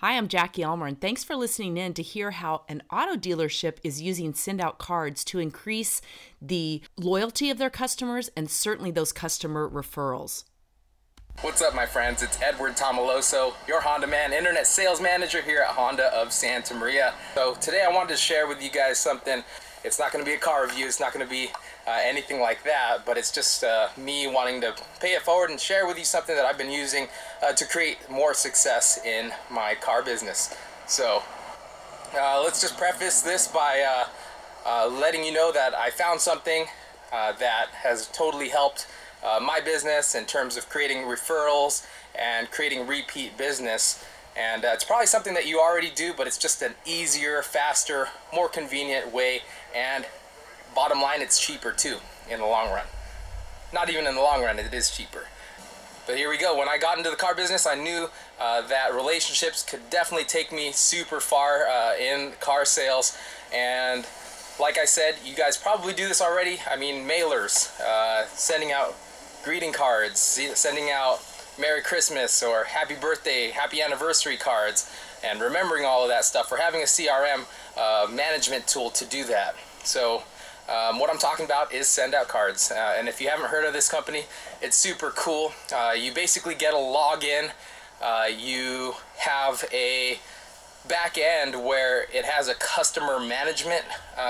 Hi, I'm Jackie Elmer, and thanks for listening in to hear how an auto dealership is using send out cards to increase the loyalty of their customers and certainly those customer referrals. What's up, my friends? It's Edward Tomaloso, your Honda Man, Internet Sales Manager here at Honda of Santa Maria. So today I wanted to share with you guys something. It's not going to be a car review, it's not going to be anything like that, but it's just me wanting to pay it forward and share with you something that I've been using to create more success in my car business. So let's just preface this by letting you know that I found something that has totally helped my business in terms of creating referrals and creating repeat business. And it's probably something that you already do, but it's just an easier, faster, more convenient way. And bottom line, it's cheaper too in the long run. Not even in the long run, it is cheaper. But here we go. When I got into the car business, I knew that relationships could definitely take me super far in car sales. And like I said, you guys probably do this already. I mean, mailers, sending out greeting cards, sending out Merry Christmas or Happy Birthday, Happy Anniversary cards, and remembering all of that stuff. We're having a CRM management tool to do that. So what I'm talking about is send out cards. And if you haven't heard of this company, it's super cool. You basically get a login. You have a back end where it has a customer management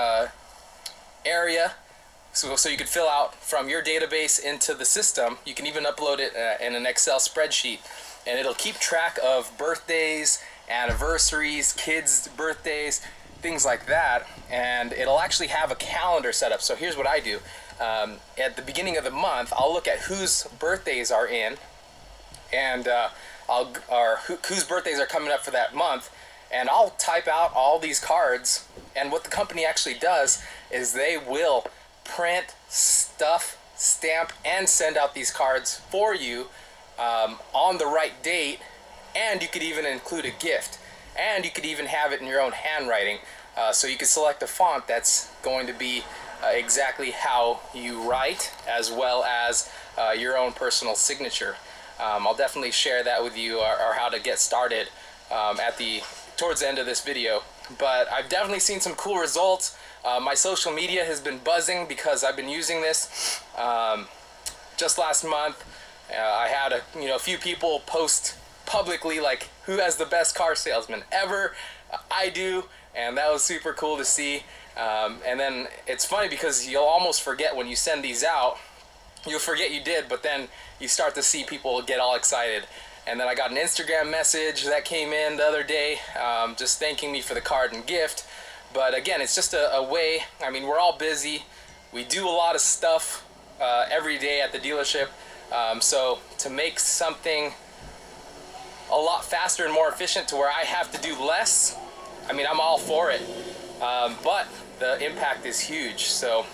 area. So you could fill out from your database into the system. You can even upload it in an Excel spreadsheet, and it'll keep track of birthdays, anniversaries, kids' birthdays, things like that. And it'll actually have a calendar set up. So here's what I do. At the beginning of the month, I'll look at whose birthdays are in, and whose birthdays are coming up for that month, and I'll type out all these cards. And what the company actually does is they will print, stuff, stamp, and send out these cards for you on the right date. And you could even include a gift, and you could even have it in your own handwriting, so you could select a font that's going to be exactly how you write, as well as your own personal signature. I'll definitely share that with you, or how to get started towards the end of this video. But I've definitely seen some cool results. My social media has been buzzing because I've been using this. Just last month, I had a few people post publicly like, who has the best car salesman ever? I do, and that was super cool to see. And then it's funny because you'll almost forget when you send these out. You'll forget you did, but then you start to see people get all excited. And then I got an Instagram message that came in the other day, just thanking me for the card and gift. But again, it's just a way. I mean, we're all busy. We do a lot of stuff every day at the dealership. So to make something a lot faster and more efficient to where I have to do less, I mean, I'm all for it. But the impact is huge. So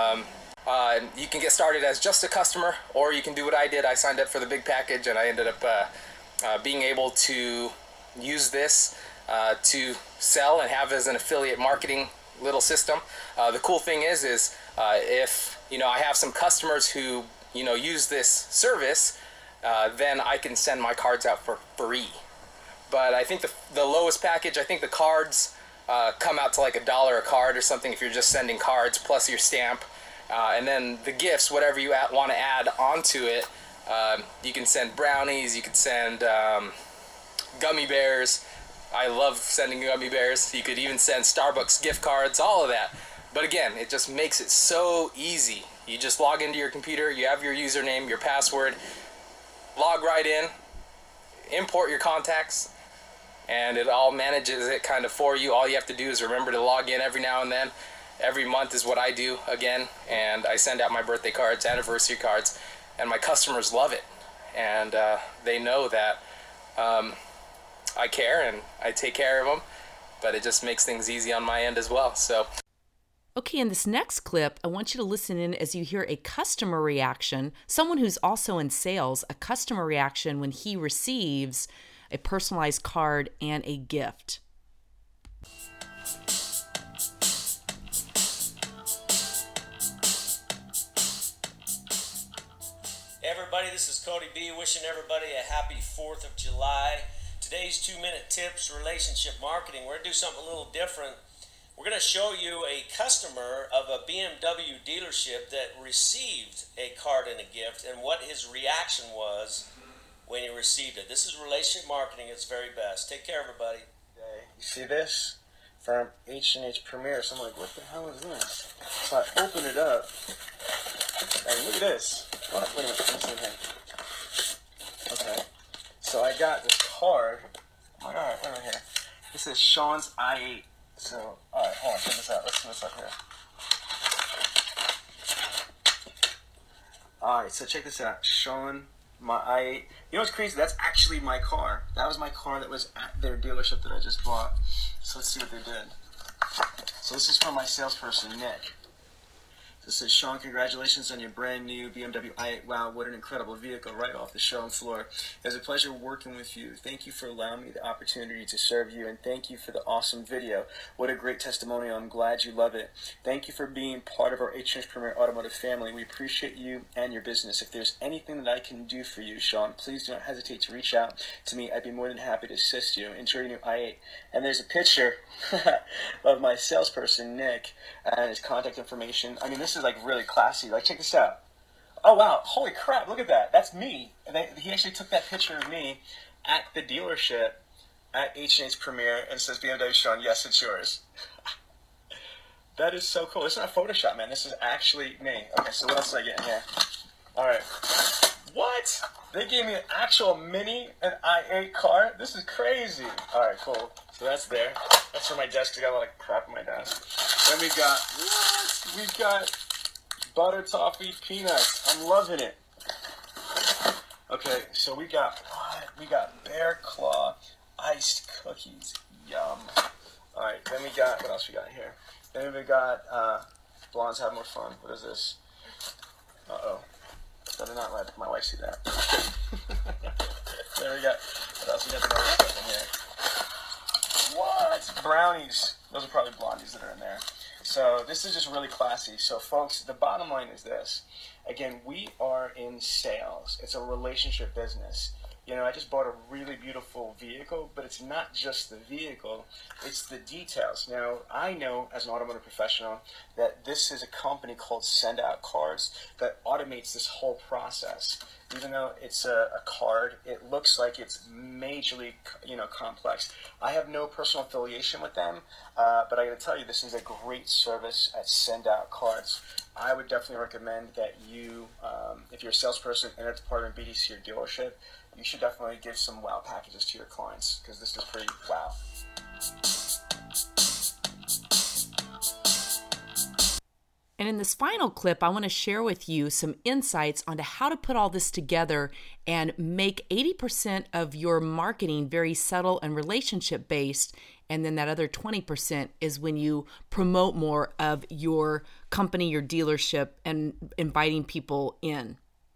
you can get started as just a customer, or you can do what I did. I signed up for the big package, and I ended up being able to use this to sell and have as an affiliate marketing little system. The cool thing is if I have some customers who use this service, then I can send my cards out for free. But I think the lowest package, I think the cards come out to like $1 a card or something if you're just sending cards plus your stamp. And then the gifts, whatever you want to add onto it, you can send brownies, you could send gummy bears. I love sending gummy bears. You could even send Starbucks gift cards, all of that. But again, it just makes it so easy. You just log into your computer, you have your username, your password, log right in, import your contacts, and it all manages it kind of for you. All you have to do is remember to log in every now and then. Every month is what I do again, and I send out my birthday cards, anniversary cards, and my customers love it. And they know that I care and I take care of them, but it just makes things easy on my end as well. So. Okay, in this next clip, I want you to listen in as you hear a customer reaction, someone who's also in sales, a customer reaction when he receives a personalized card and a gift. Hey everybody, this is Cody B, wishing everybody a happy 4th of July. today's 2-minute tips relationship marketing, we're going to do something a little different. We're going to show you a customer of a BMW dealership that received a card and a gift and what his reaction was when he received it. This is relationship marketing at its very best. Take care, everybody. You see this? From H&H Premier. So I'm like, what the hell is this? So I open it up, and look at this. What? Wait a minute, let me see here. Okay. So I got this card. Oh my god, wait a minute here. This is Sean's i8. So, alright, hold on, check this out. Let's see what's up here. Alright, so check this out. Sean, my i8. You know what's crazy? That's actually my car. That was my car that was at their dealership that I just bought. So let's see what they did. So this is from my salesperson, Nick. This says, Sean, congratulations on your brand new BMW i8. Wow, what an incredible vehicle right off the showroom floor. It was a pleasure working with you. Thank you for allowing me the opportunity to serve you, and thank you for the awesome video. What a great testimonial. I'm glad you love it. Thank you for being part of our H&H Premier Automotive family. We appreciate you and your business. If there's anything that I can do for you, Sean, please do not hesitate to reach out to me. I'd be more than happy to assist you. Enjoy your new i8. And there's a picture of my salesperson, Nick, and his contact information. I mean, this is like really classy. Like, check this out. Oh wow, holy crap, look at that. That's me. And he actually took that picture of me at the dealership at H&H Premier and says, BMW Sean, yes, it's yours. That is so cool. This is not Photoshop, man. This is actually me. Okay, so what else did I get in here? Alright. What? They gave me an actual mini, an i8 car? This is crazy. Alright, cool. So that's there. That's for my desk. I got a lot of crap on my desk. Then we got, what? We've got butter toffee peanuts. I'm loving it. Okay, so we got what? We got Bear Claw iced cookies. Yum. Alright, then we got, what else we got here? Then we got, Blondes Have More Fun. What is this? Uh-oh. Better not let my wife see that. There we go. What else we got? The other stuff in here. What? Brownies. Those are probably Blondies that are in there. So this is just really classy. So folks, the bottom line is this. Again, we are in sales. It's a relationship business. You know, I just bought a really beautiful vehicle, but it's not just the vehicle, it's the details. Now, I know as an automotive professional that this is a company called Send Out Cards that automates this whole process. Even though it's a card, it looks like it's majorly, complex. I have no personal affiliation with them, but I got to tell you, this is a great service at Send Out Cards. I would definitely recommend that you, if you're a salesperson in a department, BDC, or dealership, you should definitely give some wow packages to your clients, because this is pretty wow. And in this final clip, I want to share with you some insights onto how to put all this together and make 80% of your marketing very subtle and relationship based. And then that other 20% is when you promote more of your company, your dealership, and inviting people in.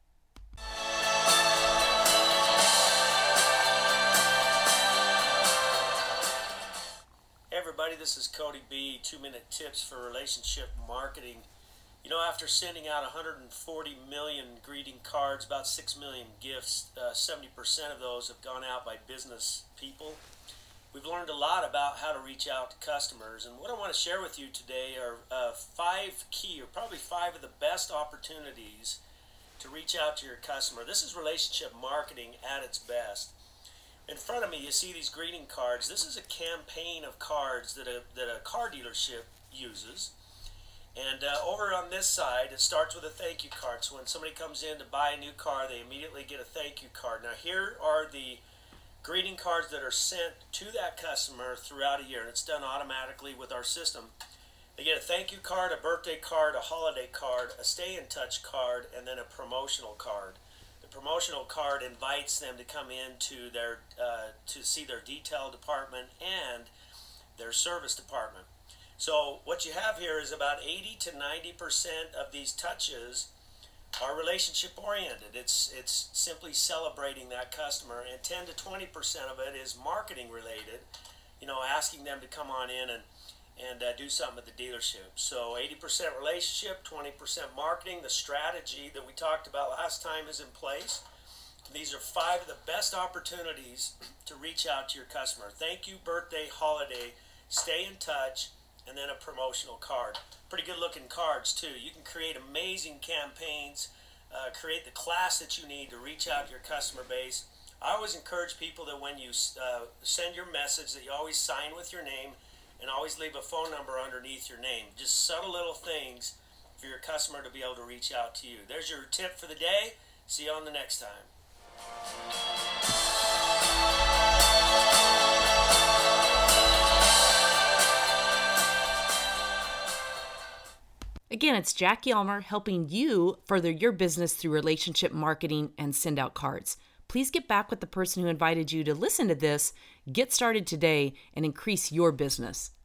Hey everybody, this is Cody B. 2-minute tips for relationship marketing. You know, after sending out 140 million greeting cards, about 6 million gifts, 70% of those have gone out by business people. We've learned a lot about how to reach out to customers, and what I want to share with you today are 5 key, or probably 5 of the best opportunities to reach out to your customer. This is relationship marketing at its best. In front of me, you see these greeting cards. This is a campaign of cards that a car dealership uses. And over on this side, it starts with a thank you card. So when somebody comes in to buy a new car, they immediately get a thank you card. Now here are the greeting cards that are sent to that customer throughout a year, and it's done automatically with our system. They get a thank you card, a birthday card, a holiday card, a stay in touch card, and then a promotional card. The promotional card invites them to come in to their to see their detail department and their service department. So what you have here is about 80 to 90% of these touches are relationship oriented. It's simply celebrating that customer, and 10 to 20% of it is marketing related, asking them to come on in and do something at the dealership. So 80% relationship, 20% marketing. The strategy that we talked about last time is in place. These are 5 of the best opportunities to reach out to your customer. Thank you, birthday, holiday, stay in touch, and then a promotional card. Pretty good looking cards too. You can create amazing campaigns, create the class that you need to reach out to your customer base. I always encourage people that when you send your message that you always sign with your name and always leave a phone number underneath your name. Just subtle little things for your customer to be able to reach out to you. There's your tip for the day. See you on the next time. Again, it's Jackie Elmer helping you further your business through relationship marketing and send out cards. Please get back with the person who invited you to listen to this, get started today, and increase your business.